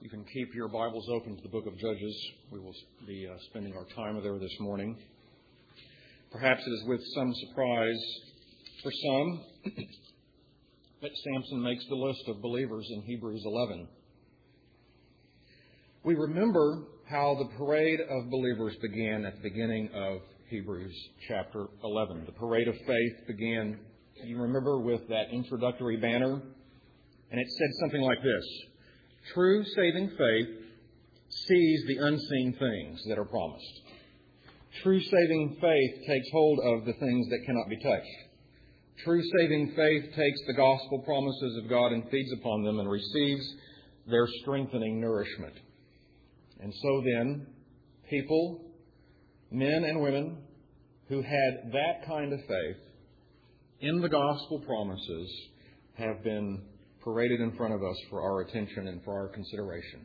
You can keep your Bibles open to the book of Judges. We will be spending our time there this morning. Perhaps it is with some surprise for some that Samson makes the list of believers in Hebrews 11. We remember how the parade of believers began at the beginning of Hebrews chapter 11. The parade of faith began, you remember, with that introductory banner, and it said something like this: True saving faith sees the unseen things that are promised. True saving faith takes hold of the things that cannot be touched. True saving faith takes the gospel promises of God and feeds upon them and receives their strengthening nourishment. And so then, people, men and women who had that kind of faith in the gospel promises have been paraded in front of us for our attention and for our consideration.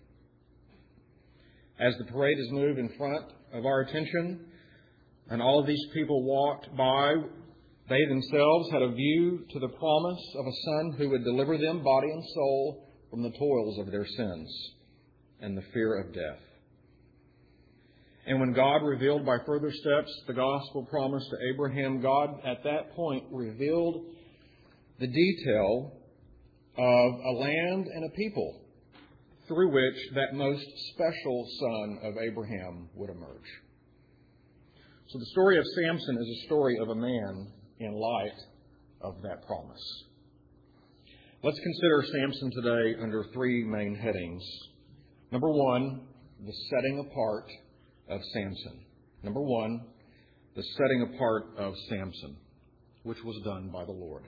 As the parade is moved in front of our attention and all of these people walked by, they themselves had a view to the promise of a Son who would deliver them, body and soul, from the toils of their sins and the fear of death. And when God revealed by further steps the gospel promise to Abraham, God at that point revealed the detail of a land and a people through which that most special son of Abraham would emerge. So the story of Samson is a story of a man in light of that promise. Let's consider Samson today under three main headings. Number one, the setting apart of Samson. Number one, the setting apart of Samson, which was done by the Lord.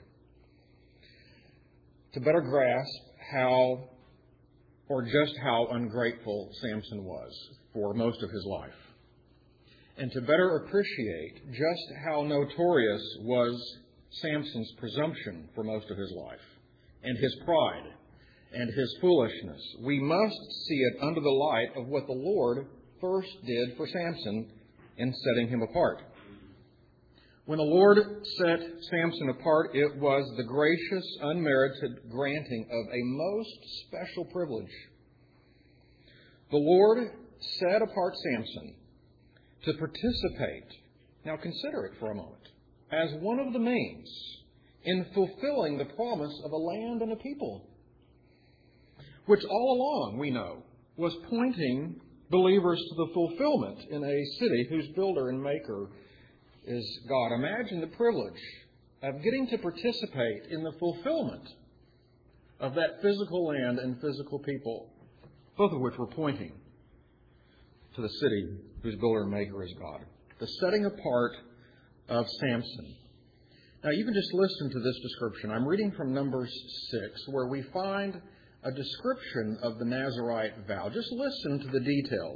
To better grasp how ungrateful Samson was for most of his life, and to better appreciate just how notorious was Samson's presumption for most of his life, and his pride, and his foolishness, we must see it under the light of what the Lord first did for Samson in setting him apart. When the Lord set Samson apart, it was the gracious, unmerited granting of a most special privilege. The Lord set apart Samson to participate, now consider it for a moment, as one of the means in fulfilling the promise of a land and a people, which all along, we know, was pointing believers to the fulfillment in a city whose builder and maker is God. Imagine the privilege of getting to participate in the fulfillment of that physical land and physical people, both of which were pointing to the city whose builder and maker is God. The setting apart of Samson. Now you can just listen to this description. I'm reading from Numbers 6, where we find a description of the Nazirite vow. Just listen to the details.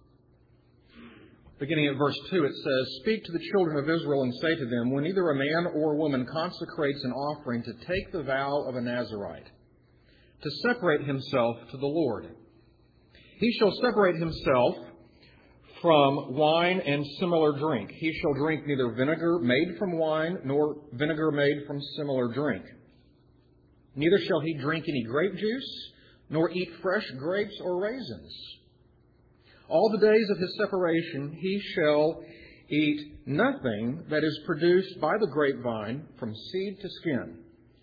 Beginning at verse 2, it says, Speak to the children of Israel and say to them, When either a man or a woman consecrates an offering to take the vow of a Nazirite, to separate himself to the Lord, he shall separate himself from wine and similar drink. He shall drink neither vinegar made from wine nor vinegar made from similar drink. Neither shall he drink any grape juice, nor eat fresh grapes or raisins. All the days of his separation he shall eat nothing that is produced by the grapevine from seed to skin.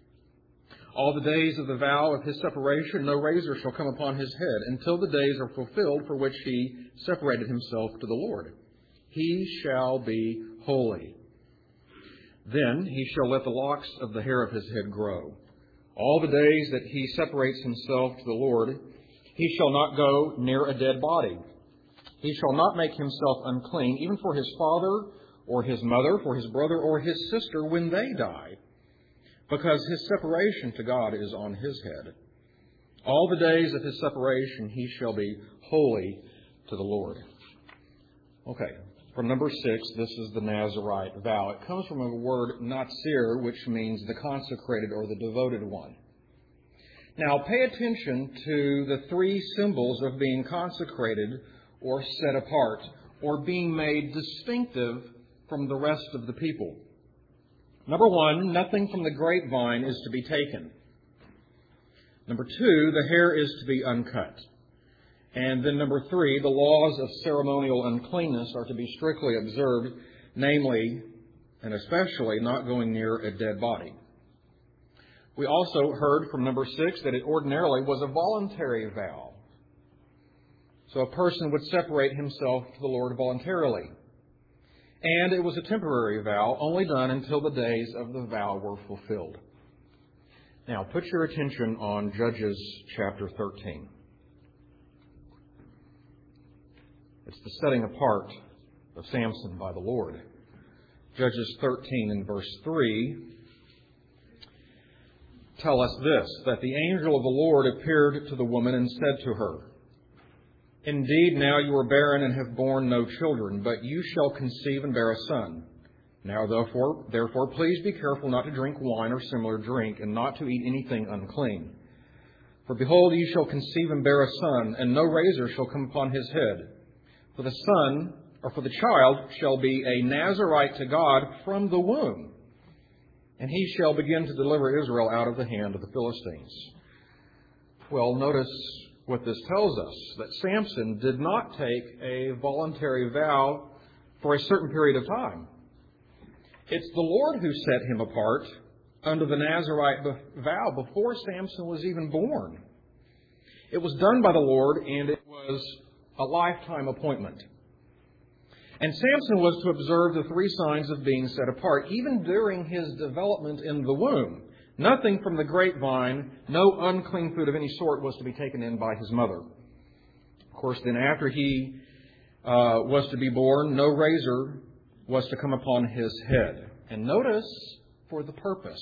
All the days of the vow of his separation no razor shall come upon his head until the days are fulfilled for which he separated himself to the Lord. He shall be holy. Then he shall let the locks of the hair of his head grow. All the days that he separates himself to the Lord, he shall not go near a dead body. He shall not make himself unclean, even for his father or his mother, for his brother or his sister when they die, because his separation to God is on his head. All the days of his separation he shall be holy to the Lord. Okay, from number 6, this is the Nazirite vow. It comes from a word Nazir, which means the consecrated or the devoted one. Now, pay attention to the three symbols of being consecrated or set apart, or being made distinctive from the rest of the people. Number 1, nothing from the grapevine is to be taken. Number 2, the hair is to be uncut. And then number 3, the laws of ceremonial uncleanness are to be strictly observed, namely, and especially, not going near a dead body. We also heard from number 6 that it ordinarily was a voluntary vow. So a person would separate himself to the Lord voluntarily. And it was a temporary vow, only done until the days of the vow were fulfilled. Now, put your attention on Judges chapter 13. It's the setting apart of Samson by the Lord. Judges 13 and verse 3 tell us this, that the angel of the Lord appeared to the woman and said to her, "Indeed, now you are barren and have borne no children, but you shall conceive and bear a son. Now therefore, please be careful not to drink wine or similar drink, and not to eat anything unclean. For behold, you shall conceive and bear a son, and no razor shall come upon his head. For the child shall be a Nazirite to God from the womb, and he shall begin to deliver Israel out of the hand of the Philistines." Well, notice what this tells us, that Samson did not take a voluntary vow for a certain period of time. It's the Lord who set him apart under the Nazirite vow before Samson was even born. It was done by the Lord, and it was a lifetime appointment. And Samson was to observe the 3 signs of being set apart, even during his development in the womb. Nothing from the grapevine, no unclean food of any sort was to be taken in by his mother. Of course, then after he was to be born, no razor was to come upon his head. And notice, for the purpose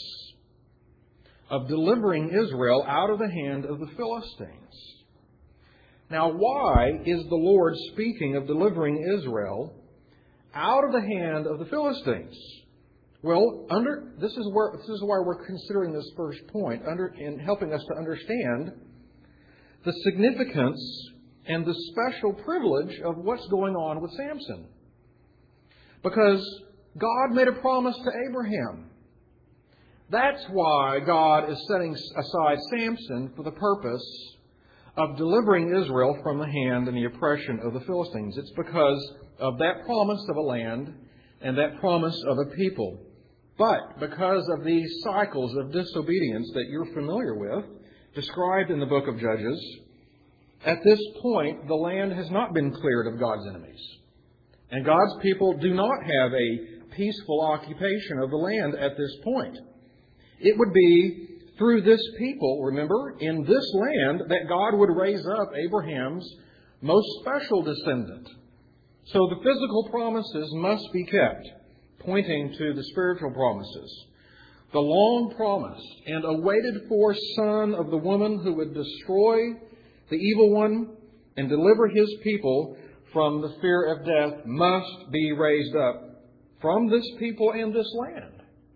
of delivering Israel out of the hand of the Philistines. Now, why is the Lord speaking of delivering Israel out of the hand of the Philistines? Well, this is why we're considering this first point, in helping us to understand the significance and the special privilege of what's going on with Samson. Because God made a promise to Abraham. That's why God is setting aside Samson for the purpose of delivering Israel from the hand and the oppression of the Philistines. It's because of that promise of a land and that promise of a people. But because of these cycles of disobedience that you're familiar with, described in the book of Judges, at this point the land has not been cleared of God's enemies. And God's people do not have a peaceful occupation of the land at this point. It would be through this people, remember, in this land, that God would raise up Abraham's most special descendant. So the physical promises must be kept, pointing to the spiritual promises. The long promised and awaited for son of the woman who would destroy the evil one and deliver his people from the fear of death must be raised up from this people and this land.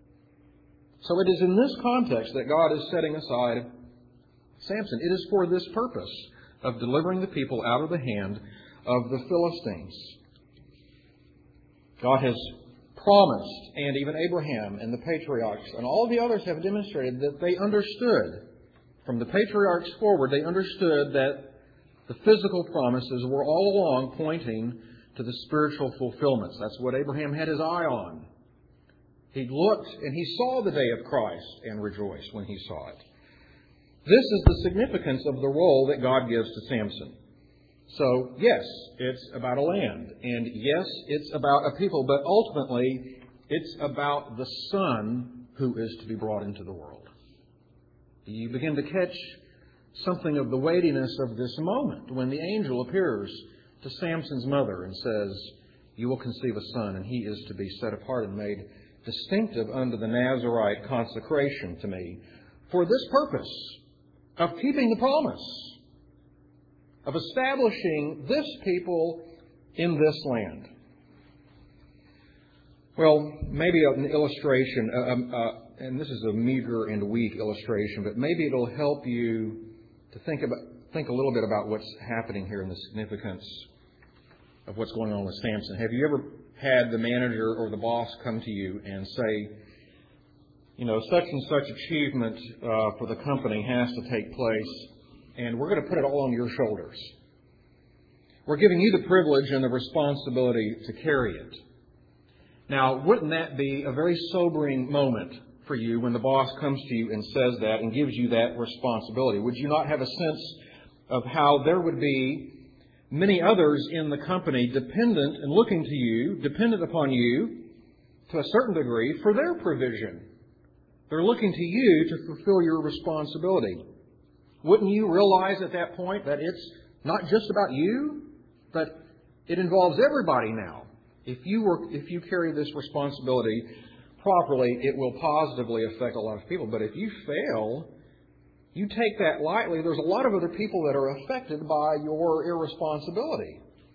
So it is in this context that God is setting aside Samson. It is for this purpose of delivering the people out of the hand of the Philistines. God has promised, and even Abraham and the patriarchs and all the others have demonstrated that they understood. From the patriarchs forward, they understood that the physical promises were all along pointing to the spiritual fulfillments. That's what Abraham had his eye on. He looked and he saw the day of Christ and rejoiced when he saw it. This is the significance of the role that God gives to Samson. So, yes, it's about a land. And yes, it's about a people. But ultimately, it's about the Son who is to be brought into the world. You begin to catch something of the weightiness of this moment when the angel appears to Samson's mother and says, "You will conceive a son, and he is to be set apart and made distinctive under the Nazirite consecration to me for this purpose of keeping the promise, of establishing this people in this land." Well, maybe an illustration, and this is a meager and weak illustration, but maybe it'll help you to think a little bit about what's happening here and the significance of what's going on with Samson. Have you ever had the manager or the boss come to you and say, such and such achievement for the company has to take place, and we're going to put it all on your shoulders? We're giving you the privilege and the responsibility to carry it. Now, wouldn't that be a very sobering moment for you when the boss comes to you and says that and gives you that responsibility? Would you not have a sense of how there would be many others in the company dependent and looking to you, dependent upon you to a certain degree for their provision? They're looking to you to fulfill your responsibility. Wouldn't you realize at that point that it's not just about you, but it involves everybody now? If you carry this responsibility properly, it will positively affect a lot of people. But if you fail, you take that lightly, there's a lot of other people that are affected by your irresponsibility.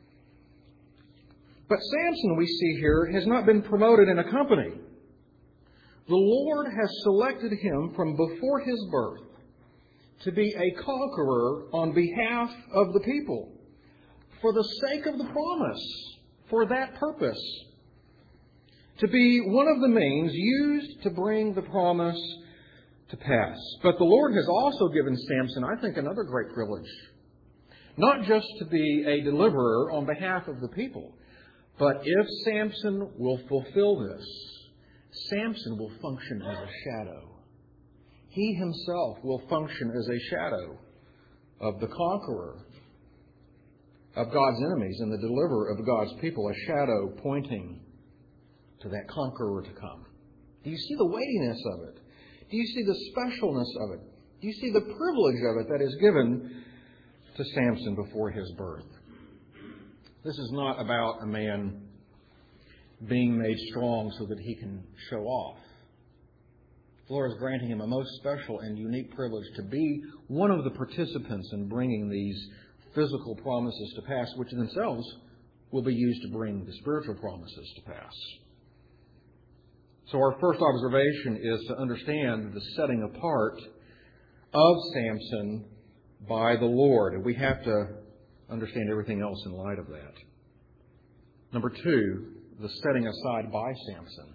But Samson, we see here, has not been promoted in a company. The Lord has selected him from before his birth to be a conqueror on behalf of the people, for the sake of the promise, for that purpose, to be one of the means used to bring the promise to pass. But the Lord has also given Samson, I think, another great privilege. Not just to be a deliverer on behalf of the people, but if Samson will fulfill this, Samson will function as a shadow. He himself will function as a shadow of the conqueror of God's enemies and the deliverer of God's people, a shadow pointing to that conqueror to come. Do you see the weightiness of it? Do you see the specialness of it? Do you see the privilege of it that is given to Samson before his birth? This is not about a man being made strong so that he can show off. The Lord is granting him a most special and unique privilege to be one of the participants in bringing these physical promises to pass, which themselves will be used to bring the spiritual promises to pass. So our first observation is to understand the setting apart of Samson by the Lord. And we have to understand everything else in light of that. Number two, the setting aside by Samson.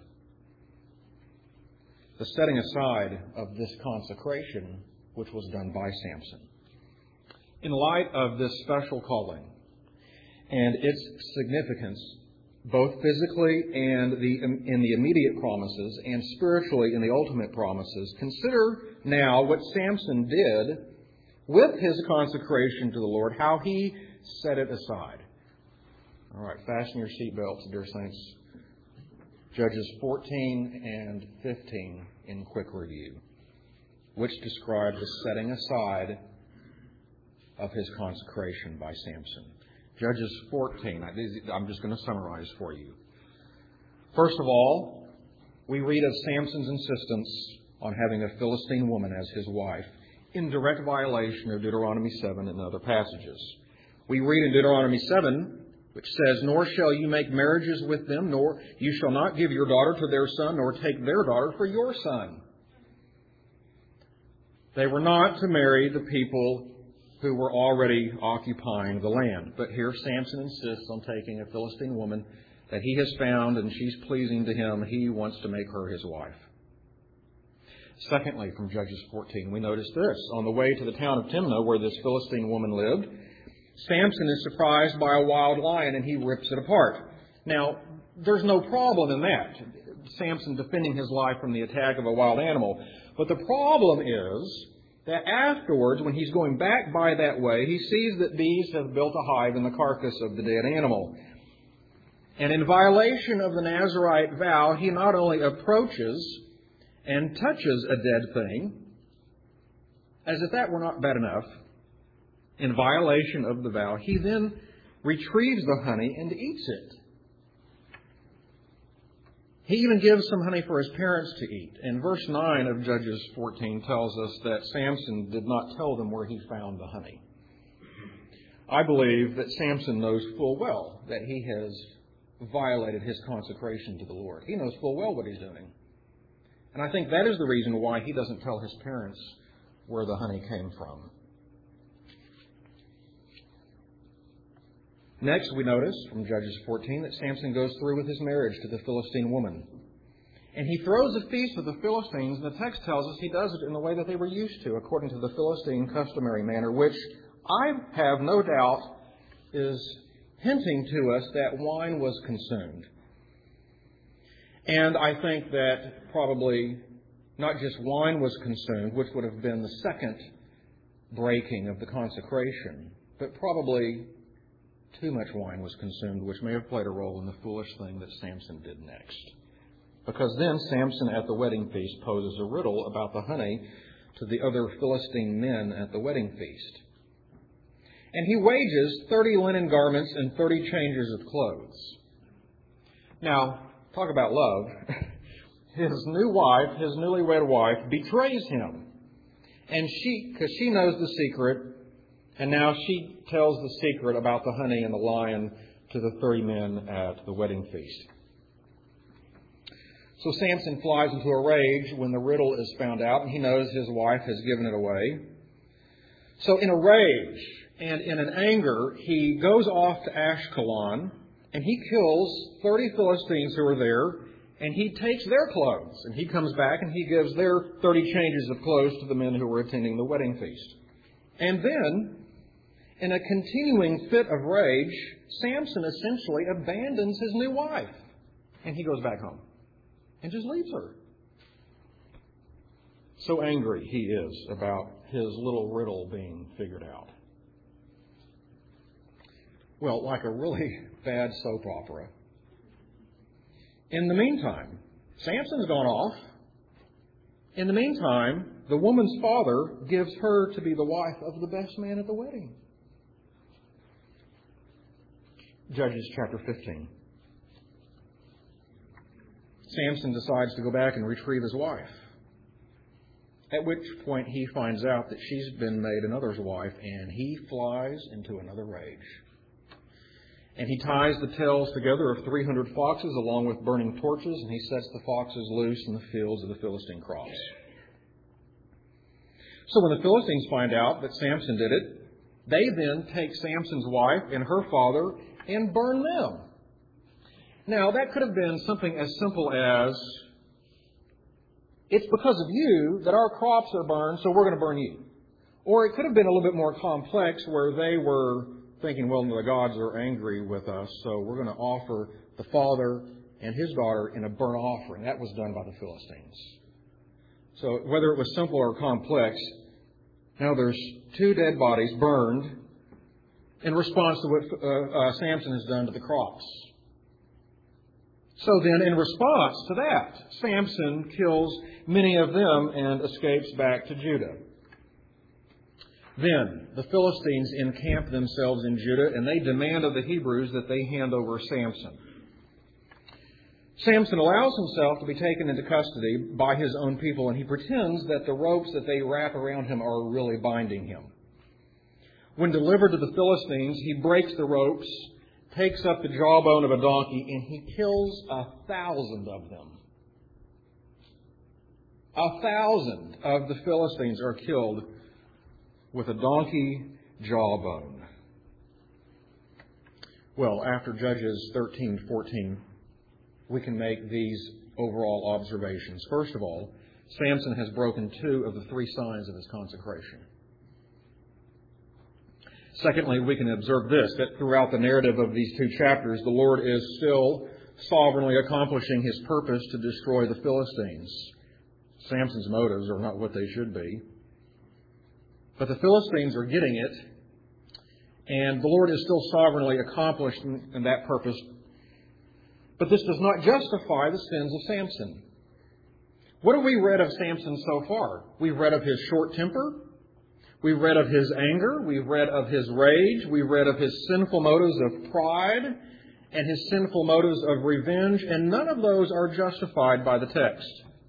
The setting aside of this consecration which was done by Samson. In light of this special calling and its significance, both physically and in the immediate promises and spiritually in the ultimate promises, consider now what Samson did with his consecration to the Lord, how he set it aside. All right, fasten your seatbelts, dear saints. Judges 14 and 15 in quick review, which describe the setting aside of his consecration by Samson. Judges 14. I'm just going to summarize for you. First of all, we read of Samson's insistence on having a Philistine woman as his wife, in direct violation of Deuteronomy 7 and other passages. We read in Deuteronomy 7, which says, "Nor shall you make marriages with them, nor you shall not give your daughter to their son, nor take their daughter for your son." They were not to marry the people who were already occupying the land. But here Samson insists on taking a Philistine woman that he has found, and she's pleasing to him. He wants to make her his wife. Secondly, from Judges 14, we notice this. On the way to the town of Timnah, where this Philistine woman lived, Samson is surprised by a wild lion, and he rips it apart. Now, there's no problem in that, Samson defending his life from the attack of a wild animal. But the problem is that afterwards, when he's going back by that way, he sees that bees have built a hive in the carcass of the dead animal. And in violation of the Nazirite vow, he not only approaches and touches a dead thing, as if that were not bad enough, in violation of the vow, he then retrieves the honey and eats it. He even gives some honey for his parents to eat. And verse 9 of Judges 14 tells us that Samson did not tell them where he found the honey. I believe that Samson knows full well that he has violated his consecration to the Lord. He knows full well what he's doing. And I think that is the reason why he doesn't tell his parents where the honey came from. Next, we notice from Judges 14 that Samson goes through with his marriage to the Philistine woman. And he throws a feast with the Philistines, and the text tells us he does it in the way that they were used to, according to the Philistine customary manner, which I have no doubt is hinting to us that wine was consumed. And I think that probably not just wine was consumed, which would have been the second breaking of the consecration, but probably too much wine was consumed, which may have played a role in the foolish thing that Samson did next. Because then Samson at the wedding feast poses a riddle about the honey to the other Philistine men at the wedding feast. And he wages 30 linen garments and 30 changes of clothes. Now, talk about love. His new wife, his newlywed wife, betrays him. And because she knows the secret, and now she tells the secret about the honey and the lion to the 30 men at the wedding feast. So Samson flies into a rage when the riddle is found out, and he knows his wife has given it away. So in a rage and in an anger, he goes off to Ashkelon, and he kills 30 Philistines who are there, and he takes their clothes. And he comes back and he gives their 30 changes of clothes to the men who were attending the wedding feast. And then, in a continuing fit of rage, Samson essentially abandons his new wife. And he goes back home and just leaves her. So angry he is about his little riddle being figured out. Well, like a really bad soap opera. In the meantime, Samson's gone off. In the meantime, the woman's father gives her to be the wife of the best man at the wedding. Judges chapter 15. Samson decides to go back and retrieve his wife. At which point he finds out that she's been made another's wife, and he flies into another rage. And he ties the tails together of 300 foxes along with burning torches, and he sets the foxes loose in the fields of the Philistine crops. So when the Philistines find out that Samson did it, they then take Samson's wife and her father and burn them. Now, that could have been something as simple as, it's because of you that our crops are burned, so we're going to burn you. Or it could have been a little bit more complex, where they were thinking, well, the gods are angry with us, so we're going to offer the father and his daughter in a burnt offering. That was done by the Philistines. So whether it was simple or complex, now there's 2 dead bodies burned in response to what Samson has done to the crops. So then, in response to that, Samson kills many of them and escapes back to Judah. Then the Philistines encamp themselves in Judah, and they demand of the Hebrews that they hand over Samson. Samson allows himself to be taken into custody by his own people, and he pretends that the ropes that they wrap around him are really binding him. When delivered to the Philistines, he breaks the ropes, takes up the jawbone of a donkey, and he kills 1,000 of them. 1,000 of the Philistines are killed with a donkey jawbone. Well, after Judges 13:14, we can make these overall observations. First of all, Samson has broken 2 of the 3 signs of his consecration. Secondly, we can observe this, that throughout the narrative of these 2 chapters, the Lord is still sovereignly accomplishing His purpose to destroy the Philistines. Samson's motives are not what they should be. But the Philistines are getting it, and the Lord is still sovereignly accomplishing that purpose. But this does not justify the sins of Samson. What have we read of Samson so far? We've read of his short temper. We've read of his anger. We've read of his rage. We've read of his sinful motives of pride and his sinful motives of revenge, and none of those are justified by the text.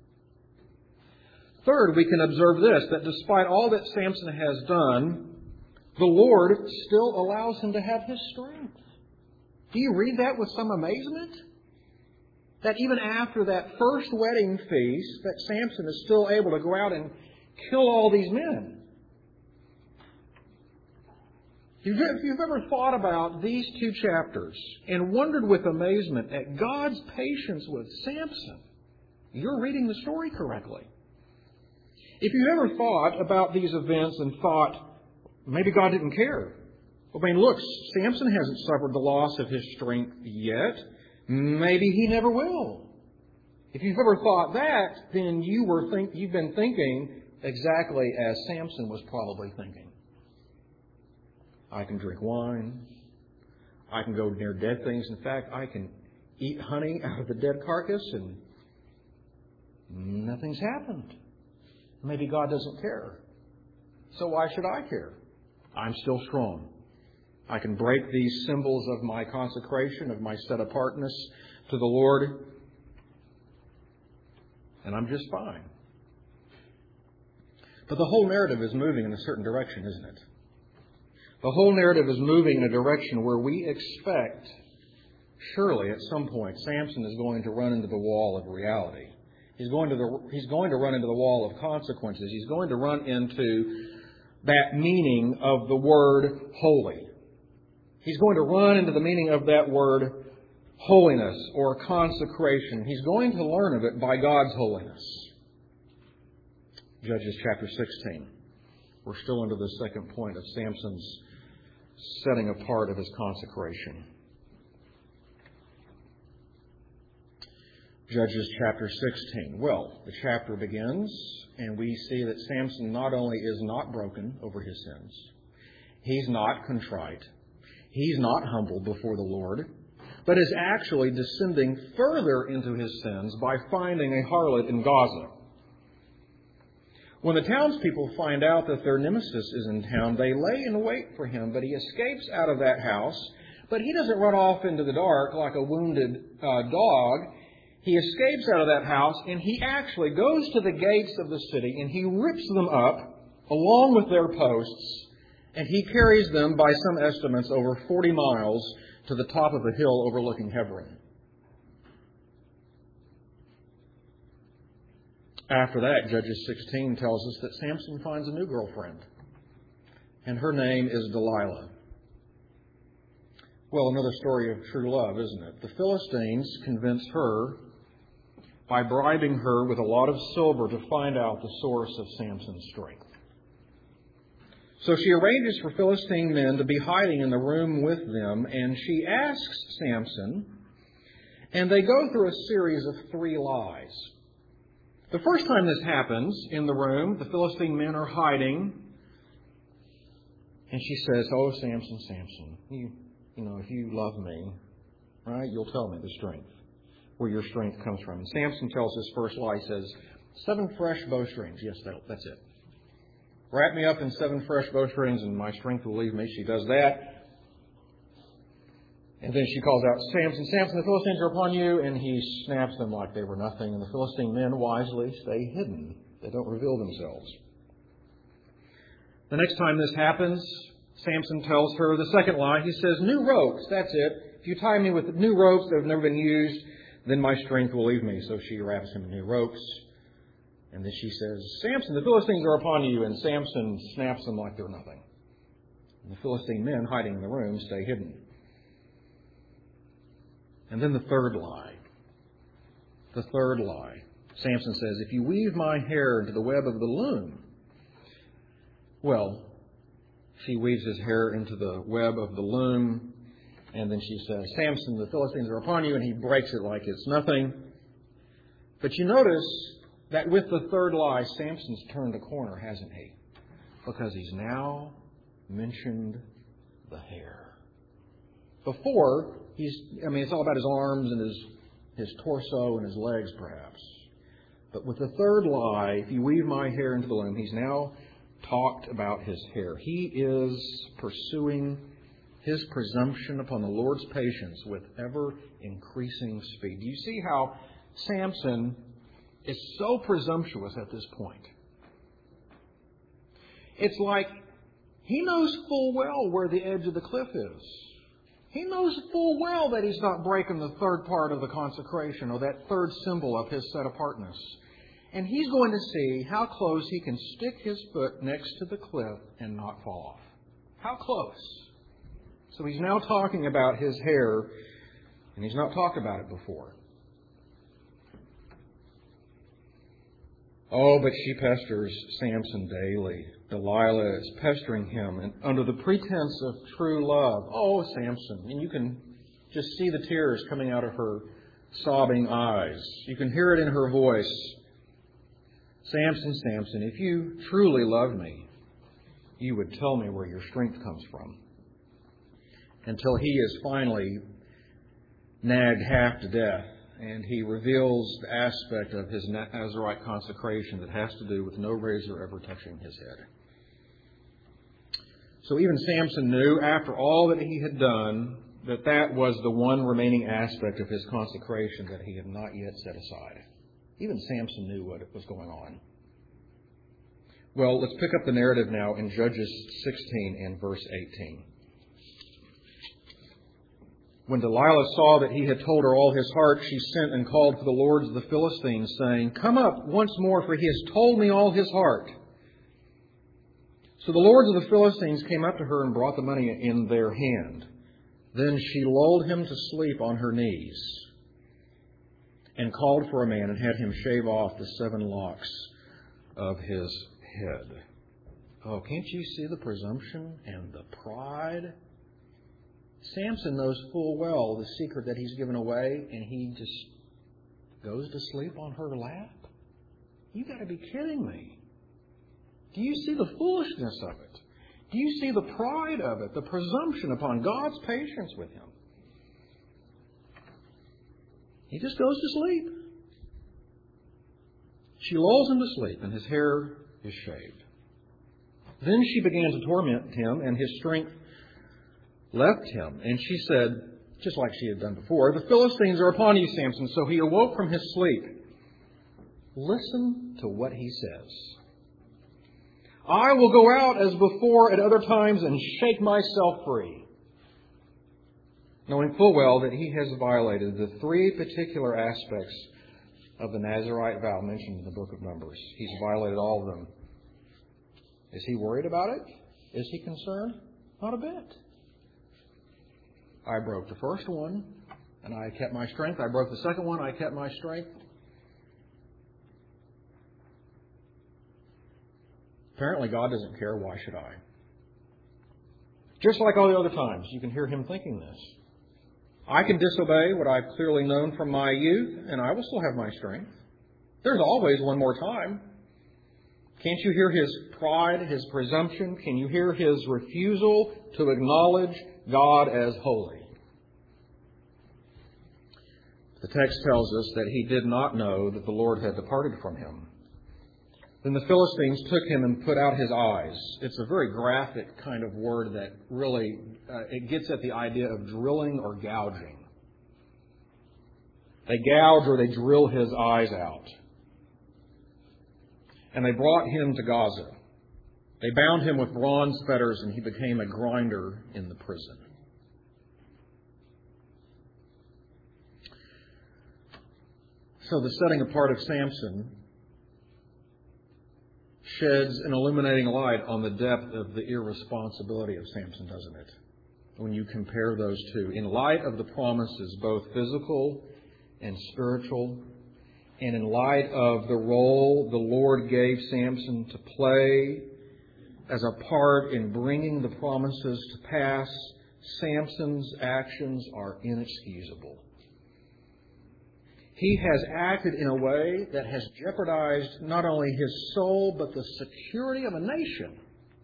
Third, we can observe this, that despite all that Samson has done, the Lord still allows him to have his strength. Do you read that with some amazement? That even after that first wedding feast, that Samson is still able to go out and kill all these men. If you've ever thought about these 2 chapters and wondered with amazement at God's patience with Samson, you're reading the story correctly. If you ever thought about these events and thought, maybe God didn't care, I mean, look, Samson hasn't suffered the loss of his strength yet. Maybe he never will. If you've ever thought that, then you've been thinking exactly as Samson was probably thinking. I can drink wine. I can go near dead things. In fact, I can eat honey out of the dead carcass and nothing's happened. Maybe God doesn't care. So why should I care? I'm still strong. I can break these symbols of my consecration, of my set-apartness to the Lord, and I'm just fine. But the whole narrative is moving in a certain direction, isn't it? The whole narrative is moving in a direction where we expect, surely at some point, Samson is going to run into the wall of reality. He's going to run into the wall of consequences. He's going to run into that meaning of the word holy. He's going to run into the meaning of that word holiness or consecration. He's going to learn of it by God's holiness. Judges chapter 16. We're still into the second point of Samson's setting apart of his consecration. Judges chapter 16. Well, the chapter begins, and we see that Samson not only is not broken over his sins, he's not contrite, he's not humbled before the Lord, but is actually descending further into his sins by finding a harlot in Gaza. When the townspeople find out that their nemesis is in town, they lay in wait for him, but he escapes out of that house. But he doesn't run off into the dark like a wounded dog. He escapes out of that house, and he actually goes to the gates of the city, and he rips them up along with their posts, and he carries them, by some estimates, over 40 miles to the top of a hill overlooking Hebron. After that, Judges 16 tells us that Samson finds a new girlfriend, and her name is Delilah. Well, another story of true love, isn't it? The Philistines convince her by bribing her with a lot of silver to find out the source of Samson's strength. So she arranges for Philistine men to be hiding in the room with them, and she asks Samson, and they go through a series of 3 lies. The first time this happens in the room, the Philistine men are hiding, and she says, "Oh, Samson, Samson, you know, if you love me, right, you'll tell me the strength, where your strength comes from." And Samson tells his first lie. He says, 7 fresh bowstrings. Yes, that's it. Wrap me up in 7 fresh bowstrings and my strength will leave me. She does that. And then she calls out, "Samson, Samson, the Philistines are upon you." And he snaps them like they were nothing. And the Philistine men wisely stay hidden. They don't reveal themselves. The next time this happens, Samson tells her the second lie. He says, "New ropes, that's it. If you tie me with new ropes that have never been used, then my strength will leave me." So she wraps him in new ropes. And then she says, "Samson, the Philistines are upon you." And Samson snaps them like they're nothing. And the Philistine men hiding in the room stay hidden. And then the third lie. The third lie. Samson says, "If you weave my hair into the web of the loom." Well, she weaves his hair into the web of the loom. And then she says, "Samson, the Philistines are upon you." And he breaks it like it's nothing. But you notice that with the third lie, Samson's turned a corner, hasn't he? Because he's now mentioned the hair. Before, it's all about his arms and his torso and his legs, perhaps. But with the third lie, "If you weave my hair into the loom," he's now talked about his hair. He is pursuing his presumption upon the Lord's patience with ever-increasing speed. Do you see how Samson is so presumptuous at this point? It's like he knows full well where the edge of the cliff is. He knows full well that he's not breaking the third part of the consecration or that third symbol of his set-apartness. And he's going to see how close he can stick his foot next to the cliff and not fall off. How close? So he's now talking about his hair, and he's not talked about it before. Oh, but she pesters Samson daily. Delilah is pestering him and under the pretense of true love. Oh, Samson. And you can just see the tears coming out of her sobbing eyes. You can hear it in her voice. Samson, Samson, if you truly love me, you would tell me where your strength comes from. Until he is finally nagged half to death, and he reveals the aspect of his Nazirite consecration that has to do with no razor ever touching his head. So even Samson knew, after all that he had done, that that was the one remaining aspect of his consecration that he had not yet set aside. Even Samson knew what was going on. Well, let's pick up the narrative now in Judges 16 and verse 18. When Delilah saw that he had told her all his heart, she sent and called for the lords of the Philistines, saying, "Come up once more, for he has told me all his heart." So the lords of the Philistines came up to her and brought the money in their hand. Then she lulled him to sleep on her knees and called for a man and had him shave off the 7 locks of his head. Oh, can't you see the presumption and the pride? Samson knows full well the secret that he's given away, and he just goes to sleep on her lap? You got to be kidding me. Do you see the foolishness of it? Do you see the pride of it, the presumption upon God's patience with him? He just goes to sleep. She lulls him to sleep, and his hair is shaved. Then she began to torment him, and his strength left him. And she said, just like she had done before, "The Philistines are upon you, Samson." So he awoke from his sleep. Listen to what he says. "I will go out as before at other times and shake myself free." Knowing full well that he has violated the 3 particular aspects of the Nazirite vow mentioned in the book of Numbers. He's violated all of them. Is he worried about it? Is he concerned? Not a bit. I broke the first one, and I kept my strength. I broke the second one, I kept my strength. Apparently, God doesn't care. Why should I? Just like all the other times, you can hear him thinking this. I can disobey what I've clearly known from my youth, and I will still have my strength. There's always one more time. Can't you hear his pride, his presumption? Can you hear his refusal to acknowledge God as holy? The text tells us that he did not know that the Lord had departed from him. Then the Philistines took him and put out his eyes. It's a very graphic kind of word that really, it gets at the idea of drilling or gouging. They gouge or they drill his eyes out. And they brought him to Gaza. They bound him with bronze fetters, and he became a grinder in the prison. So the setting apart of Samson sheds an illuminating light on the depth of the irresponsibility of Samson, doesn't it? When you compare those two. In light of the promises, both physical and spiritual, and in light of the role the Lord gave Samson to play as a part in bringing the promises to pass, Samson's actions are inexcusable. He has acted in a way that has jeopardized not only his soul, but the security of a nation.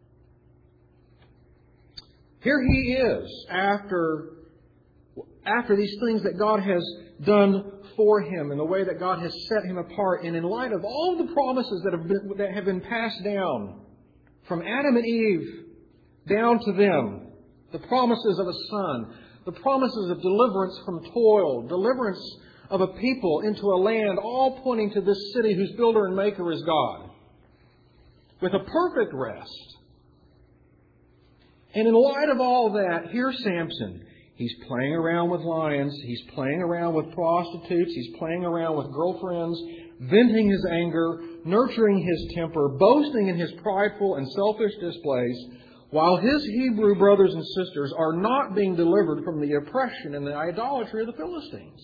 Here he is, after these things that God has done for him, and the way that God has set him apart, and in light of all the promises that have been passed down from Adam and Eve down to them, the promises of a son, the promises of deliverance from toil, deliverance of a people into a land, all pointing to this city whose builder and maker is God, with a perfect rest. And in light of all that, here's Samson. He's playing around with lions. He's playing around with prostitutes. He's playing around with girlfriends, venting his anger, nurturing his temper, boasting in his prideful and selfish displays, while his Hebrew brothers and sisters are not being delivered from the oppression and the idolatry of the Philistines.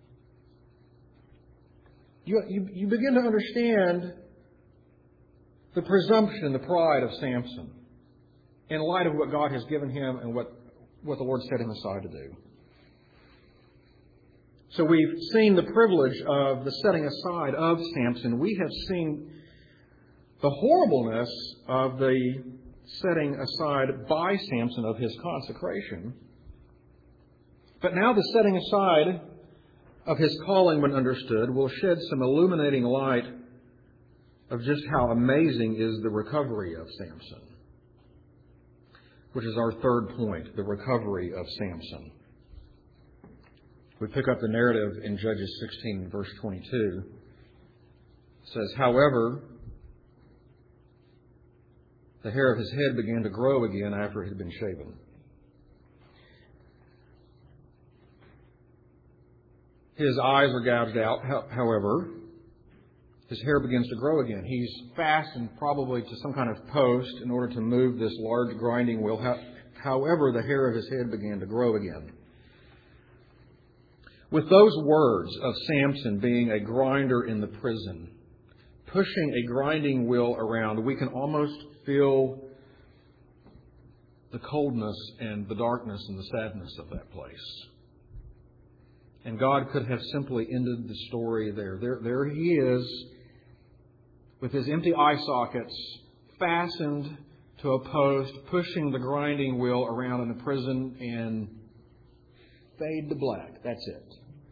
You begin to understand the presumption and the pride of Samson in light of what God has given him and what the Lord set him aside to do. So we've seen the privilege of the setting aside of Samson. We have seen the horribleness of the setting aside by Samson of his consecration. But now the setting aside of his calling, when understood, will shed some illuminating light of just how amazing is the recovery of Samson, which is our third point, the recovery of Samson. We pick up the narrative in Judges 16, verse 22. It says, "However, the hair of his head began to grow again after it had been shaven." His eyes are gouged out, however, his hair begins to grow again. He's fastened probably to some kind of post in order to move this large grinding wheel. However, the hair of his head began to grow again. With those words of Samson being a grinder in the prison, pushing a grinding wheel around, we can almost feel the coldness and the darkness and the sadness of that place. And God could have simply ended the story there. There he is, with his empty eye sockets fastened to a post, pushing the grinding wheel around in the prison, and fade to black. That's it.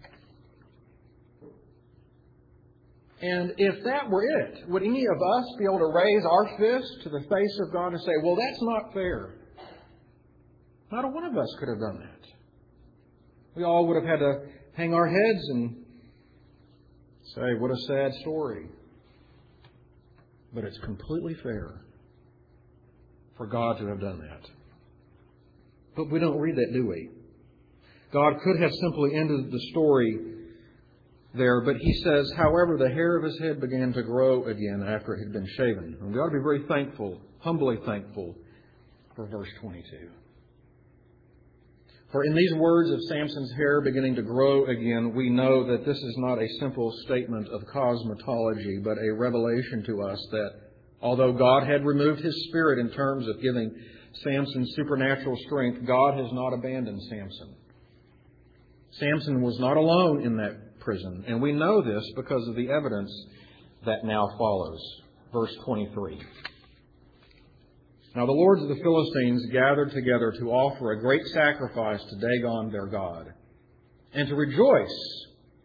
And if that were it, would any of us be able to raise our fist to the face of God and say, well, that's not fair? Not a one of us could have done that. We all would have had to hang our heads and say, what a sad story. But it's completely fair for God to have done that. But we don't read that, do we? God could have simply ended the story there, but he says, however, the hair of his head began to grow again after it had been shaven. And we ought to be very thankful, humbly thankful, for verse 22. For in these words of Samson's hair beginning to grow again, we know that this is not a simple statement of cosmetology, but a revelation to us that although God had removed his spirit in terms of giving Samson supernatural strength, God has not abandoned Samson. Samson was not alone in that prison, and we know this because of the evidence that now follows. Verse 23. Now the lords of the Philistines gathered together to offer a great sacrifice to Dagon their god, and to rejoice.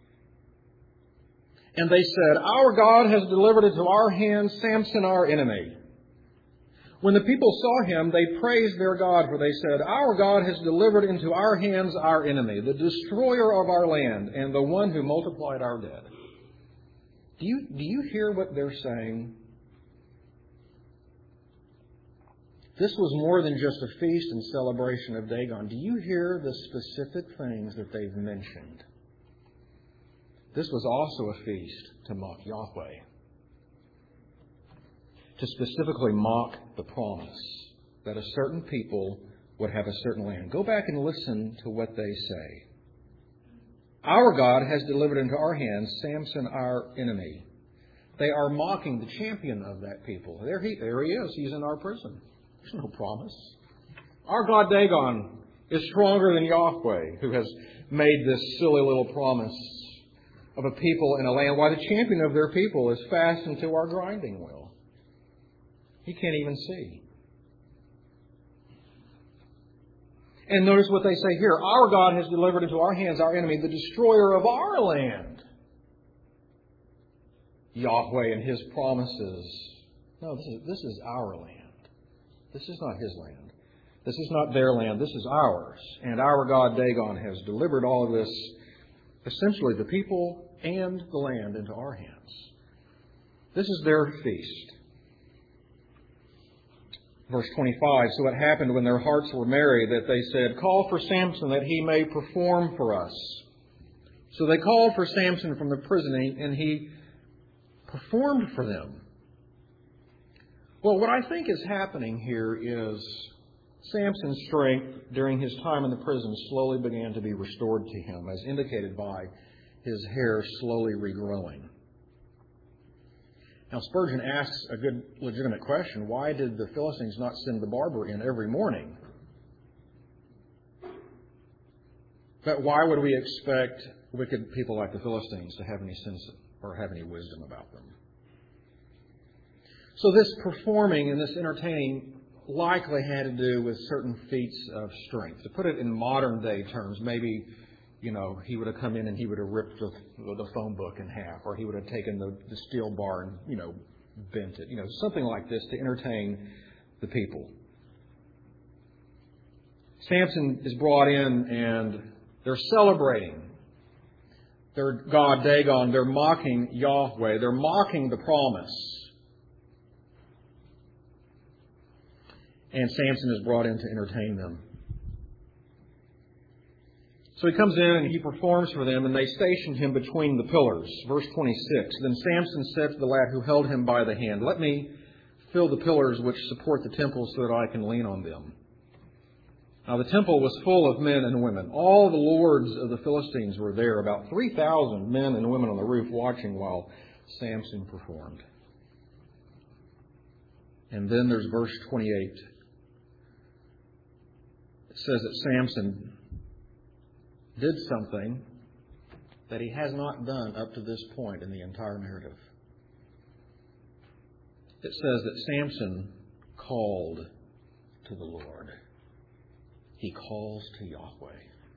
And they said, our God has delivered into our hands Samson our enemy. When the people saw him, they praised their God, for they said, our God has delivered into our hands our enemy, the destroyer of our land, and the one who multiplied our dead. Do you hear what they're saying? This was more than just a feast and celebration of Dagon. Do you hear the specific things that they've mentioned? This was also a feast to mock Yahweh, to specifically mock the promise that a certain people would have a certain land. Go back and listen to what they say. Our God has delivered into our hands Samson, our enemy. They are mocking the champion of that people. There he is. He's in our prison. There's no promise. Our God Dagon is stronger than Yahweh, who has made this silly little promise of a people in a land. Why, the champion of their people is fastened to our grinding wheel. He can't even see. And notice what they say here. Our God has delivered into our hands our enemy, the destroyer of our land. Yahweh and his promises. No, this is our land. This is not his land. This is not their land. This is ours. And our God Dagon has delivered all of this, essentially the people and the land, into our hands. This is their feast. Verse 25, so it happened when their hearts were merry that they said, call for Samson that he may perform for us. So they called for Samson from the prison, and he performed for them. Well, what I think is happening here is Samson's strength during his time in the prison slowly began to be restored to him, as indicated by his hair slowly regrowing. Now, Spurgeon asks a good, legitimate question. Why did the Philistines not send the barber in every morning? But why would we expect wicked people like the Philistines to have any sense or have any wisdom about them? So this performing and this entertaining likely had to do with certain feats of strength. To put it in modern day terms, maybe, he would have come in and he would have ripped the phone book in half, or he would have taken the steel bar and, bent it. Something like this to entertain the people. Samson is brought in and they're celebrating their god Dagon. They're mocking Yahweh. They're mocking the promise. And Samson is brought in to entertain them. So he comes in and he performs for them, and they station him between the pillars. Verse 26, Then Samson said to the lad who held him by the hand, Let me fill the pillars which support the temple so that I can lean on them. Now the temple was full of men and women. All the lords of the Philistines were there, about 3,000 men and women on the roof watching while Samson performed. And then there's verse 28. It says that Samson did something that he has not done up to this point in the entire narrative. It says that Samson called to the Lord. He calls to Yahweh.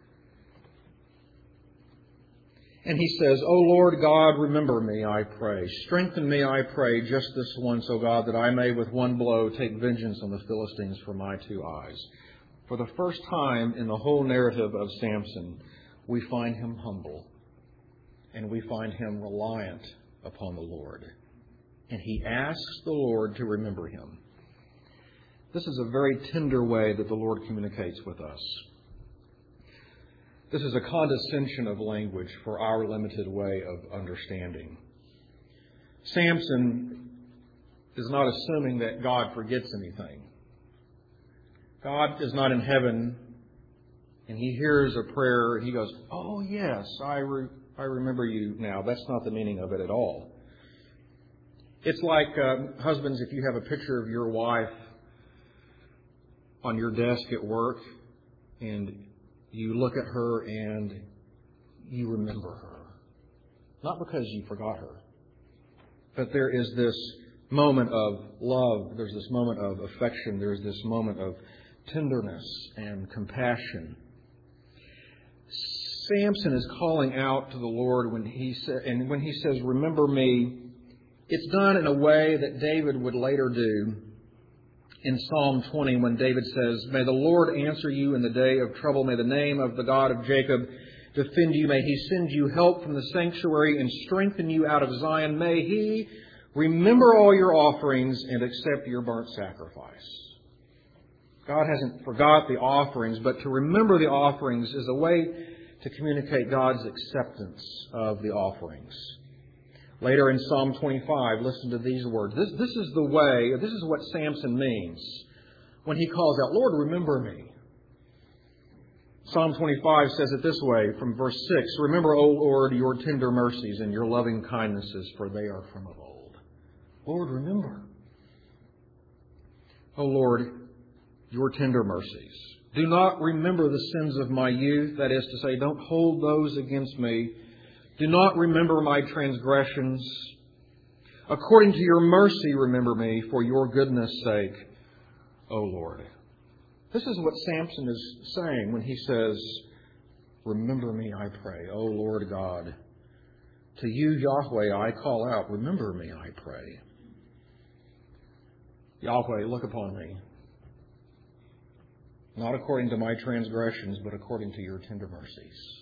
And he says, O Lord God, remember me, I pray. Strengthen me, I pray, just this once, O God, that I may with one blow take vengeance on the Philistines for my two eyes. For the first time in the whole narrative of Samson, we find him humble and we find him reliant upon the Lord. And he asks the Lord to remember him. This is a very tender way that the Lord communicates with us. This is a condescension of language for our limited way of understanding. Samson is not assuming that God forgets anything. God is not in heaven, and he hears a prayer, and he goes, oh, yes, I remember you now. That's not the meaning of it at all. It's like, husbands, if you have a picture of your wife on your desk at work, and you look at her and you remember her. Not because you forgot her, but there is this moment of love, there's this moment of affection, there's this moment of tenderness and compassion. Samson is calling out to the Lord when he says, remember me, it's done in a way that David would later do in Psalm 20 when David says, May the Lord answer you in the day of trouble. May the name of the God of Jacob defend you. May he send you help from the sanctuary and strengthen you out of Zion. May he remember all your offerings and accept your burnt sacrifice. God hasn't forgot the offerings, but to remember the offerings is a way to communicate God's acceptance of the offerings. Later in Psalm 25, listen to these words. This is the way, this is what Samson means when he calls out, Lord, remember me. Psalm 25 says it this way from verse 6, Remember, O Lord, your tender mercies and your loving kindnesses, for they are from of old. Lord, remember. O Lord, your tender mercies. Do not remember the sins of my youth, that is to say, don't hold those against me. Do not remember my transgressions. According to your mercy, remember me for your goodness' sake, O Lord. This is what Samson is saying when he says, remember me, I pray, O Lord God. To you, Yahweh, I call out, remember me, I pray. Yahweh, look upon me. Not according to my transgressions, but according to your tender mercies.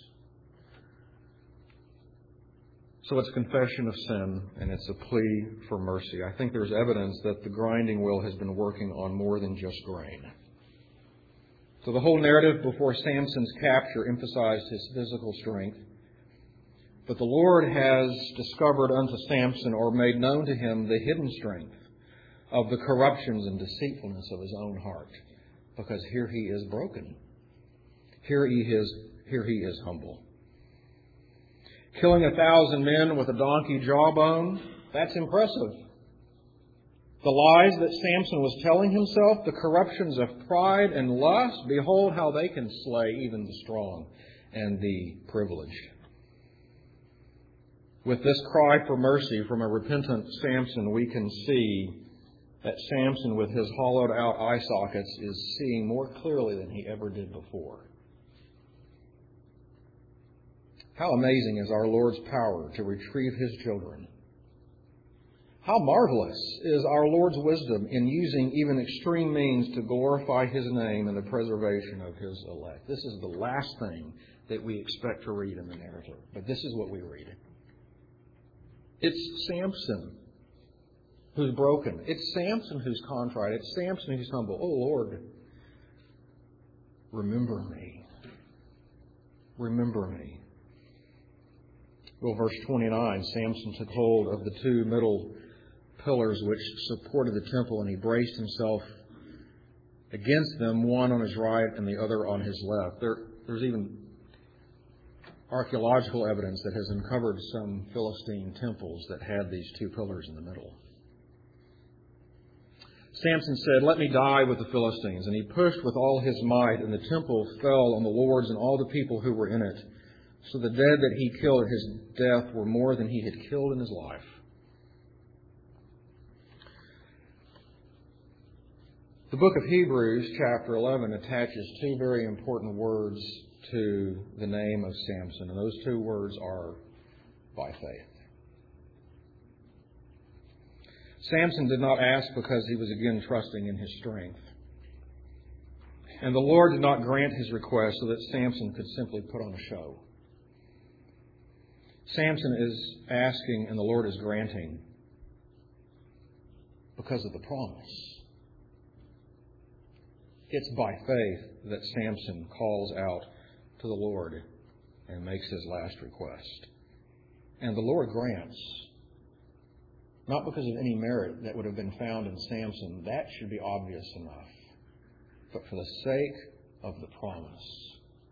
So it's confession of sin, and it's a plea for mercy. I think there's evidence that the grinding wheel has been working on more than just grain. So the whole narrative before Samson's capture emphasized his physical strength. But the Lord has discovered unto Samson, or made known to him, the hidden strength of the corruptions and deceitfulness of his own heart. Because here he is broken. Here he is humble. Killing 1,000 men with a donkey jawbone, that's impressive. The lies that Samson was telling himself, the corruptions of pride and lust, behold how they can slay even the strong and the privileged. With this cry for mercy from a repentant Samson, we can see that Samson, with his hollowed out eye sockets, is seeing more clearly than he ever did before. How amazing is our Lord's power to retrieve His children. How marvelous is our Lord's wisdom in using even extreme means to glorify His name and the preservation of His elect. This is the last thing that we expect to read in the narrative, but this is what we read. It's Samson who's broken. It's Samson who's contrite. It's Samson who's humble. Oh, Lord, remember me. Remember me. Well, verse 29, Samson took hold of the two middle pillars which supported the temple, and he braced himself against them, one on his right and the other on his left. There's even archaeological evidence that has uncovered some Philistine temples that had these two pillars in the middle. Samson said, "Let me die with the Philistines." And he pushed with all his might, and the temple fell on the lords and all the people who were in it. So the dead that he killed at his death were more than he had killed in his life. The book of Hebrews, chapter 11, attaches two very important words to the name of Samson, and those two words are by faith. Samson did not ask because he was again trusting in his strength. And the Lord did not grant his request so that Samson could simply put on a show. Samson is asking and the Lord is granting because of the promise. It's by faith that Samson calls out to the Lord and makes his last request. And the Lord grants, not because of any merit that would have been found in Samson, that should be obvious enough, but for the sake of the promise.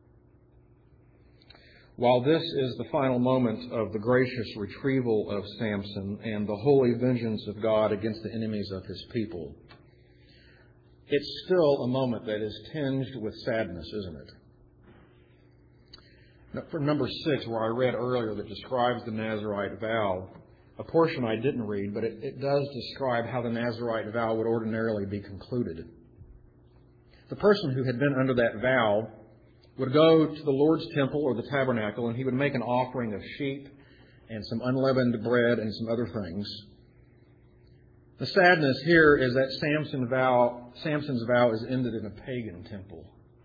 While this is the final moment of the gracious retrieval of Samson and the holy vengeance of God against the enemies of His people, it's still a moment that is tinged with sadness, isn't it? Now, for number 6, where I read earlier that describes the Nazirite vow, a portion I didn't read, but it does describe how the Nazirite vow would ordinarily be concluded. The person who had been under that vow would go to the Lord's temple or the tabernacle, and he would make an offering of sheep and some unleavened bread and some other things. The sadness here is that Samson's vow is ended in a pagan temple.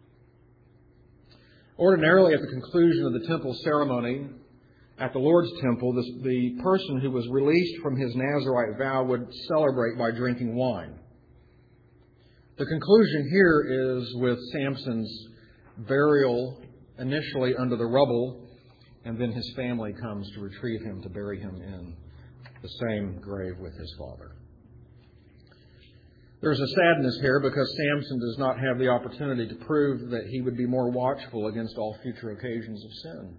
Ordinarily, at the conclusion of the temple ceremony at the Lord's temple, the person who was released from his Nazirite vow would celebrate by drinking wine. The conclusion here is with Samson's burial initially under the rubble, and then his family comes to retrieve him to bury him in the same grave with his father. There's a sadness here because Samson does not have the opportunity to prove that he would be more watchful against all future occasions of sin.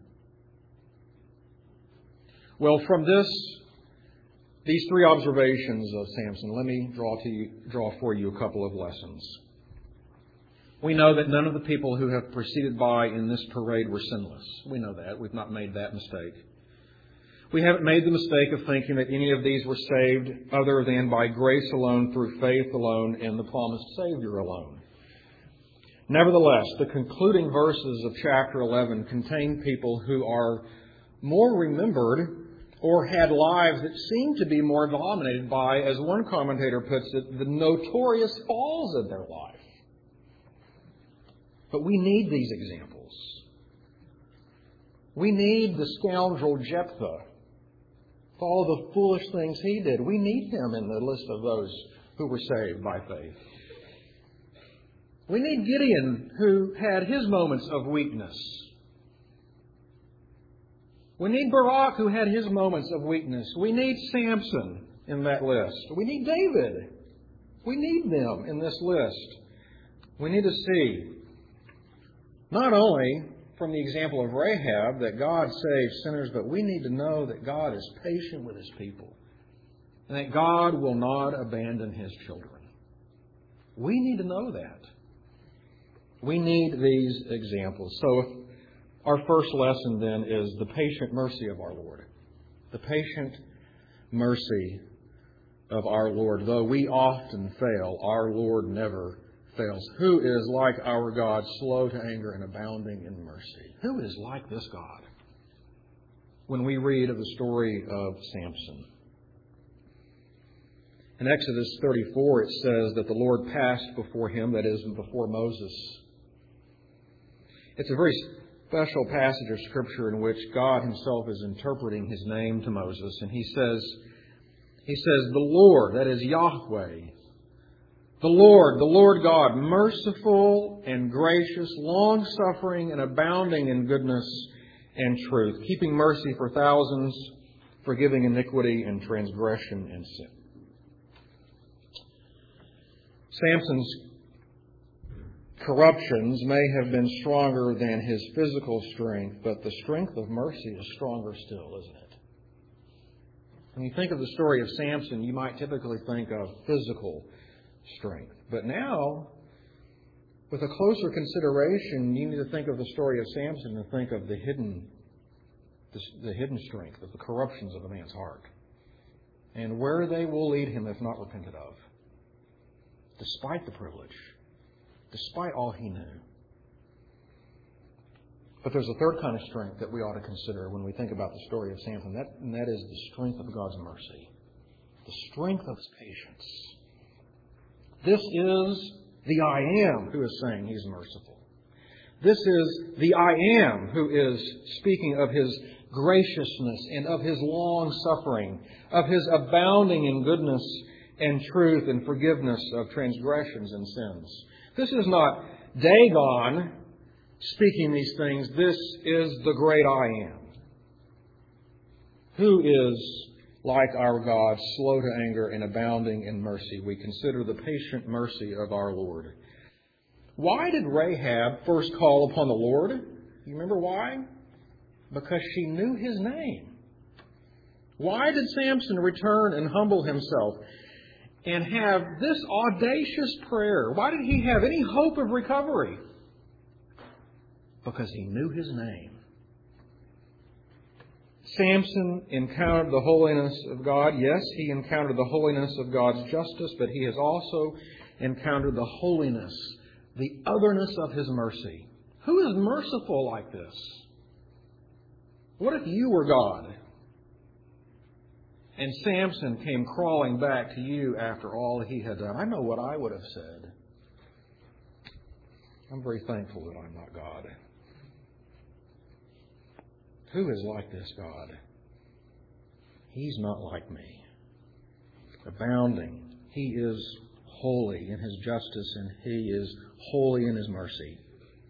Well, from these three observations of Samson, let me draw for you a couple of lessons. We know that none of the people who have proceeded by in this parade were sinless. We know that. We've not made that mistake. We haven't made the mistake of thinking that any of these were saved other than by grace alone, through faith alone, in the promised Savior alone. Nevertheless, the concluding verses of chapter 11 contain people who are more remembered or had lives that seem to be more dominated by, as one commentator puts it, the notorious falls of their life. But we need these examples. We need the scoundrel Jephthah. For all the foolish things he did, we need him in the list of those who were saved by faith. We need Gideon, who had his moments of weakness. We need Barak, who had his moments of weakness. We need Samson in that list. We need David. We need them in this list. We need to see not only from the example of Rahab that God saves sinners, but we need to know that God is patient with His people. and that God will not abandon His children. We need to know that. We need these examples. So our first lesson then is the patient mercy of our Lord. The patient mercy of our Lord. Though we often fail, our Lord never fails. Who is like our God, slow to anger and abounding in mercy? Who is like this God? When we read of the story of Samson. In Exodus 34, it says that the Lord passed before him, that is, before Moses. It's a very special passage of Scripture in which God Himself is interpreting His name to Moses. And He says, the Lord, that is Yahweh, the Lord God, merciful and gracious, long-suffering and abounding in goodness and truth, keeping mercy for thousands, forgiving iniquity and transgression and sin. Samson's corruptions may have been stronger than his physical strength, but the strength of mercy is stronger still, isn't it? When you think of the story of Samson, you might typically think of physical strength. But now, with a closer consideration, you need to think of the story of Samson and think of the hidden strength of the corruptions of a man's heart, and where they will lead him if not repented of, despite the privilege, despite all he knew. But there's a third kind of strength that we ought to consider when we think about the story of Samson, and that is the strength of God's mercy, the strength of His patience. This is the I Am who is saying He's merciful. This is the I Am who is speaking of His graciousness and of His long-suffering, of His abounding in goodness and truth and forgiveness of transgressions and sins. This is not Dagon speaking these things. This is the great I Am, who is like our God, slow to anger and abounding in mercy. We consider the patient mercy of our Lord. Why did Rahab first call upon the Lord? You remember why? Because she knew His name. Why did Samson return and humble himself and have this audacious prayer? Why did he have any hope of recovery? Because he knew His name. Samson encountered the holiness of God. Yes, he encountered the holiness of God's justice, but he has also encountered the holiness, the otherness of His mercy. Who is merciful like this? What if you were God and Samson came crawling back to you after all he had done? I know what I would have said. I'm very thankful that I'm not God. Who is like this God? He's not like me. Abounding. He is holy in His justice, and He is holy in His mercy.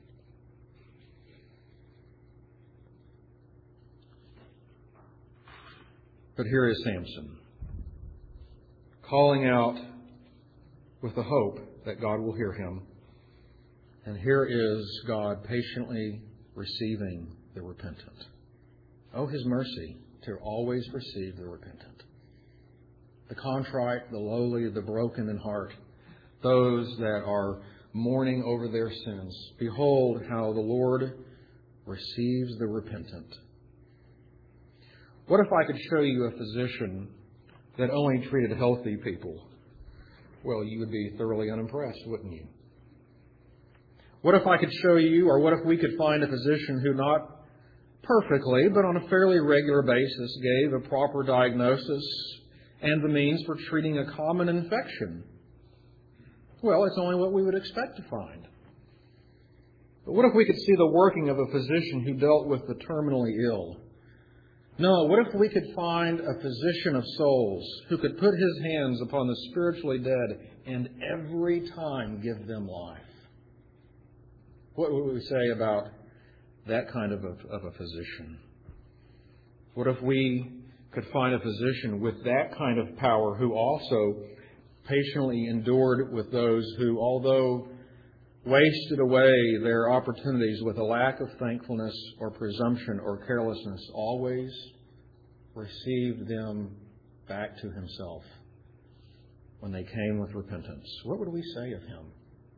But here is Samson, calling out with the hope that God will hear him. And here is God patiently receiving the repentant. Oh, His mercy to always receive the repentant. The contrite, the lowly, the broken in heart, those that are mourning over their sins. Behold how the Lord receives the repentant. What if I could show you a physician that only treated healthy people? Well, you would be thoroughly unimpressed, wouldn't you? What if I could show you, or what if we could find a physician who not perfectly, but on a fairly regular basis, gave a proper diagnosis and the means for treating a common infection? Well, it's only what we would expect to find. But what if we could see the working of a physician who dealt with the terminally ill? No, what if we could find a physician of souls who could put His hands upon the spiritually dead and every time give them life? What would we say about that kind of a physician? What if we could find a physician with that kind of power who also patiently endured with those who, although wasted away their opportunities with a lack of thankfulness or presumption or carelessness, always received them back to Himself when they came with repentance, what would we say of Him?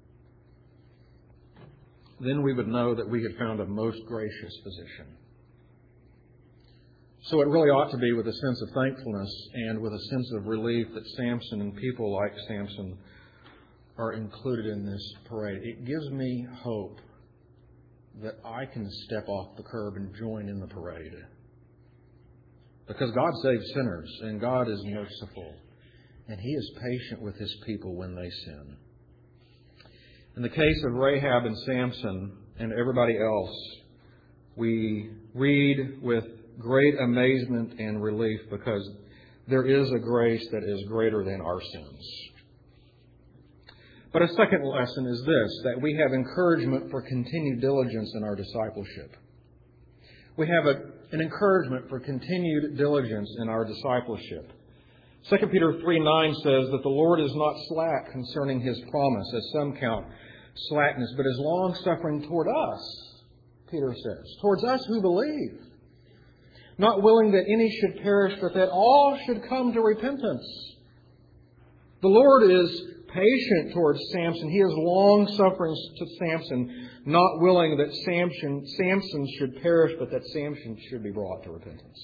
Then we would know that we had found a most gracious physician. So it really ought to be with a sense of thankfulness and with a sense of relief that Samson and people like Samson are included in this parade. It gives me hope that I can step off the curb and join in the parade. Because God saves sinners, and God is merciful, and He is patient with His people when they sin. In the case of Rahab and Samson and everybody else, we read with great amazement and relief because there is a grace that is greater than our sins. But a second lesson is this, that we have encouragement for continued diligence in our discipleship. We have an encouragement for continued diligence in our discipleship. 2 Peter 3:9 says that the Lord is not slack concerning His promise, as some count slackness, but is long-suffering toward us, Peter says, towards us who believe, not willing that any should perish, but that all should come to repentance. The Lord is patient towards Samson. He is long-suffering to Samson, not willing that Samson should perish, but that Samson should be brought to repentance.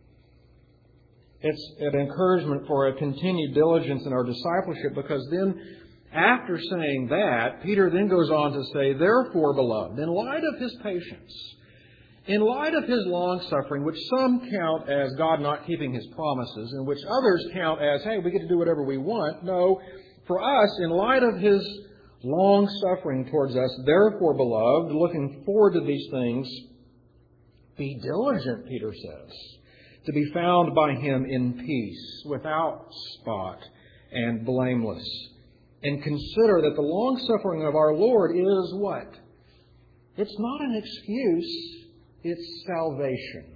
It's an encouragement for a continued diligence in our discipleship, because then, after saying that, Peter then goes on to say, therefore, beloved, in light of His patience, in light of His long-suffering, which some count as God not keeping His promises, and which others count as, hey, we get to do whatever we want. No, for us, in light of His long-suffering towards us, therefore, beloved, looking forward to these things, be diligent, Peter says, to be found by Him in peace, without spot, and blameless. And consider that the long-suffering of our Lord is what? It's not an excuse. It's salvation.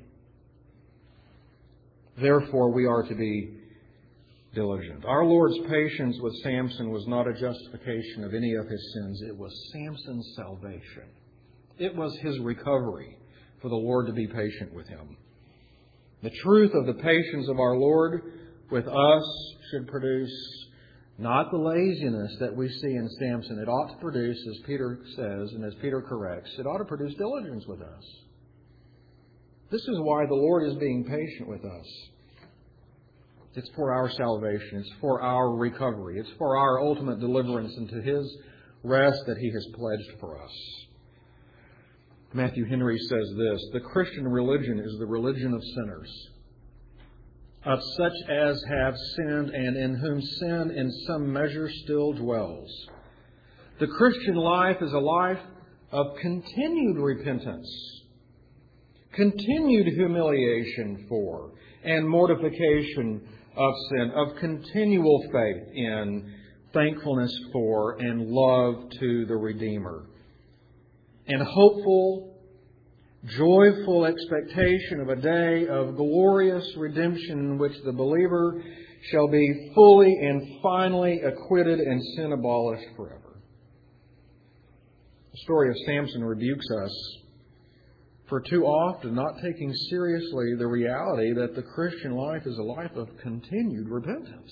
Therefore, we are to be diligent. Our Lord's patience with Samson was not a justification of any of his sins. It was Samson's salvation. It was his recovery for the Lord to be patient with him. The truth of the patience of our Lord with us should produce not the laziness that we see in Samson. It ought to produce, as Peter says and as Peter corrects, it ought to produce diligence with us. This is why the Lord is being patient with us. It's for our salvation. It's for our recovery. It's for our ultimate deliverance into His rest that He has pledged for us. Matthew Henry says this, the Christian religion is the religion of sinners, of such as have sinned and in whom sin in some measure still dwells. The Christian life is a life of continued repentance, continued humiliation for and mortification of sin, of continual faith in, thankfulness for, and love to the Redeemer, and hopeful, joyful expectation of a day of glorious redemption in which the believer shall be fully and finally acquitted and sin abolished forever. The story of Samson rebukes us for too often not taking seriously the reality that the Christian life is a life of continued repentance.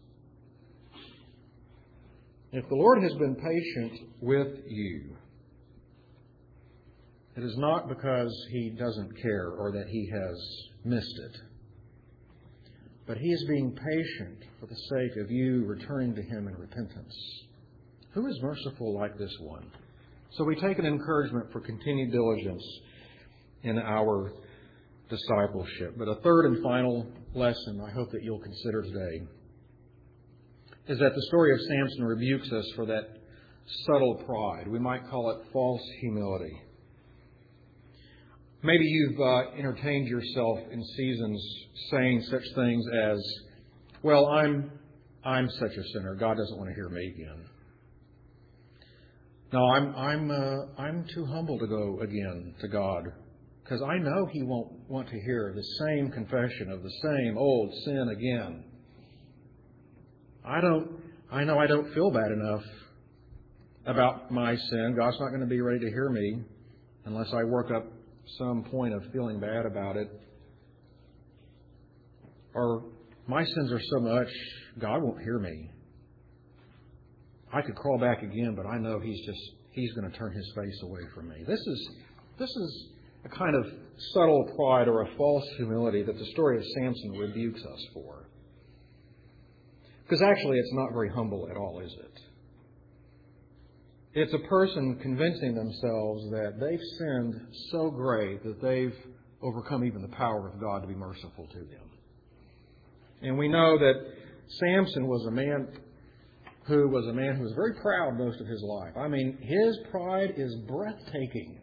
If the Lord has been patient with you, it is not because He doesn't care or that He has missed it, but He is being patient for the sake of you returning to Him in repentance. Who is merciful like this one? So we take an encouragement for continued diligence in our discipleship. But a third and final lesson I hope that you'll consider today is that the story of Samson rebukes us for that subtle pride. We might call it false humility. Maybe you've entertained yourself in seasons saying such things as, well, I'm such a sinner. God doesn't want to hear me again. No, I'm too humble to go again to God, because I know He won't want to hear the same confession of the same old sin again. I know I don't feel bad enough about my sin. God's not going to be ready to hear me unless I work up some point of feeling bad about it. Or My sins are so much, God won't hear me. I could crawl back again, but I know He's going to turn His face away from me. This is a kind of subtle pride or a false humility that the story of Samson rebukes us for. Because actually it's not very humble at all, is it? It's a person convincing themselves that they've sinned so great that they've overcome even the power of God to be merciful to them. And we know that Samson was a man who was very proud most of his life. I mean, his pride is breathtaking.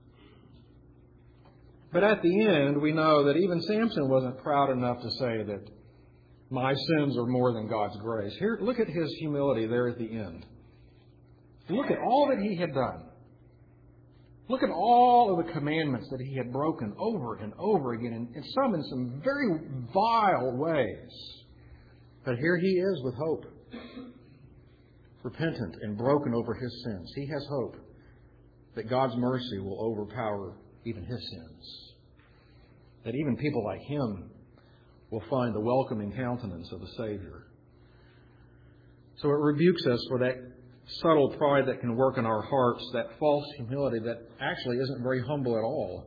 But at the end, we know that even Samson wasn't proud enough to say that my sins are more than God's grace. Here, look at his humility there at the end. Look at all that he had done. Look at all of the commandments that he had broken over and over again, and some in some very vile ways. But here he is with hope, repentant and broken over his sins. He has hope that God's mercy will overpower even his sins. That even people like him will find the welcoming countenance of the Savior. So it rebukes us for that subtle pride that can work in our hearts, that false humility that actually isn't very humble at all.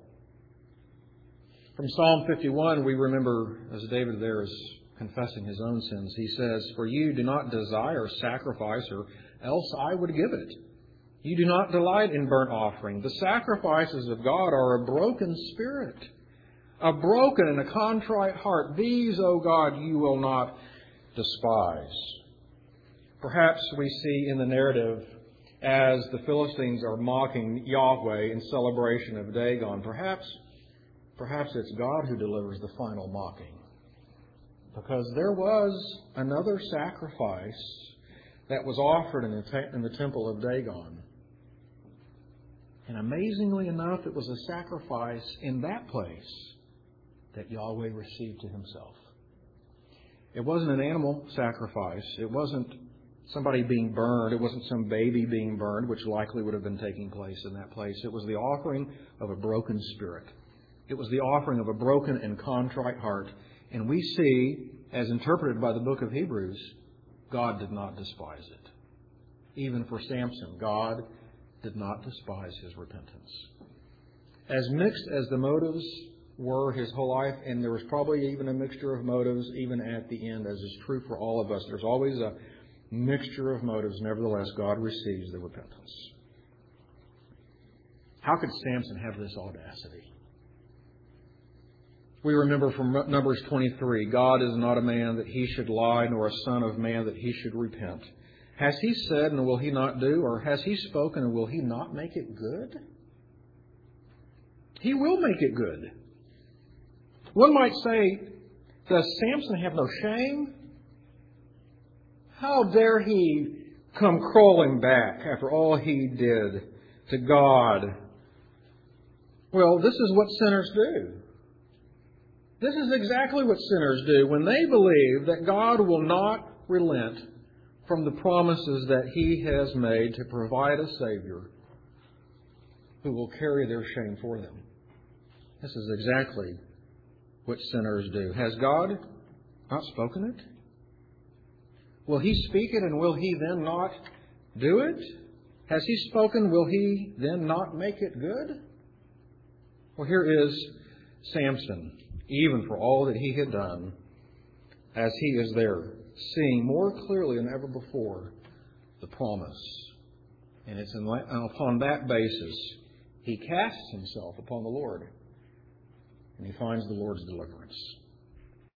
From Psalm 51, we remember, as David there is confessing his own sins, he says, "For you do not desire sacrifice, or else I would give it. You do not delight in burnt offering. The sacrifices of God are a broken spirit, a broken and a contrite heart. These, O God, you will not despise." Perhaps we see in the narrative, as the Philistines are mocking Yahweh in celebration of Dagon, perhaps it's God who delivers the final mocking. Because there was another sacrifice that was offered in the temple of Dagon. And amazingly enough, it was a sacrifice in that place that Yahweh received to Himself. It wasn't an animal sacrifice. It wasn't somebody being burned. It wasn't some baby being burned, which likely would have been taking place in that place. It was the offering of a broken spirit. It was the offering of a broken and contrite heart. And we see, as interpreted by the book of Hebrews, God did not despise it. Even for Samson, God did not despise his repentance. As mixed as the motives were his whole life, and there was probably even a mixture of motives even at the end, as is true for all of us. There's always a mixture of motives. Nevertheless, God receives the repentance. How could Samson have this audacity? We remember from Numbers 23, God is not a man that He should lie, nor a son of man that He should repent. Has He said, and will He not do? Or has He spoken, and will He not make it good? He will make it good. One might say, does Samson have no shame? How dare he come crawling back after all he did to God? Well, this is what sinners do. This is exactly what sinners do when they believe that God will not relent from the promises that He has made to provide a Savior who will carry their shame for them. This is exactly what sinners do. Has God not spoken it? Will He speak it, and will He then not do it? Has He spoken, will He then not make it good? Well, here is Samson, even for all that he had done, as he is there, seeing more clearly than ever before the promise. And it's upon that basis he casts himself upon the Lord, and he finds the Lord's deliverance.